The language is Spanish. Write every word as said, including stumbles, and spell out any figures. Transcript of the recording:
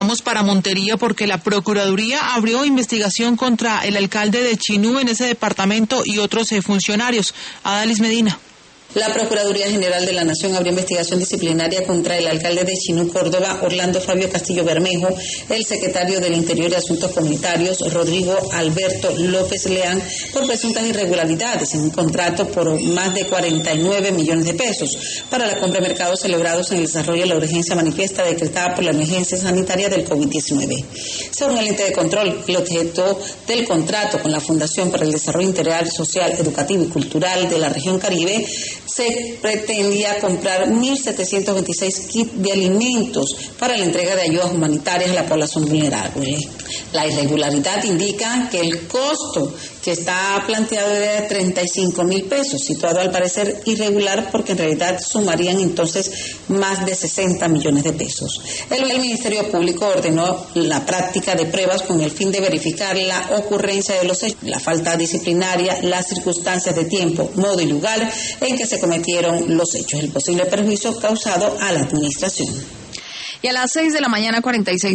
Vamos para Montería porque la Procuraduría abrió investigación contra el alcalde de Chinú en ese departamento y otros eh, funcionarios. Adalis Medina. La Procuraduría General de la Nación abrió investigación disciplinaria contra el alcalde de Chinú, Córdoba, Orlando Fabio Castillo Bermejo, el secretario del Interior y Asuntos Comunitarios, Rodrigo Alberto López Leán, por presuntas irregularidades en un contrato por más de cuarenta y nueve millones de pesos para la compra de mercados celebrados en el desarrollo de la urgencia manifiesta decretada por la emergencia sanitaria del COVID diecinueve. Según el ente de control, el objeto del contrato con la Fundación para el Desarrollo Integral, Social, Educativo y Cultural de la región Caribe se pretendía comprar mil setecientos veintiséis kits de alimentos para la entrega de ayudas humanitarias a la población vulnerable. La irregularidad indica que el costo que está planteado es de treinta y cinco mil pesos, situado al parecer irregular porque en realidad sumarían entonces más de sesenta millones de pesos. El, el Ministerio Público ordenó la práctica de pruebas con el fin de verificar la ocurrencia de los hechos, la falta disciplinaria, las circunstancias de tiempo, modo y lugar en que se cometieron los hechos, el posible perjuicio causado a la administración. Y a las seis de la mañana, cuarenta y seis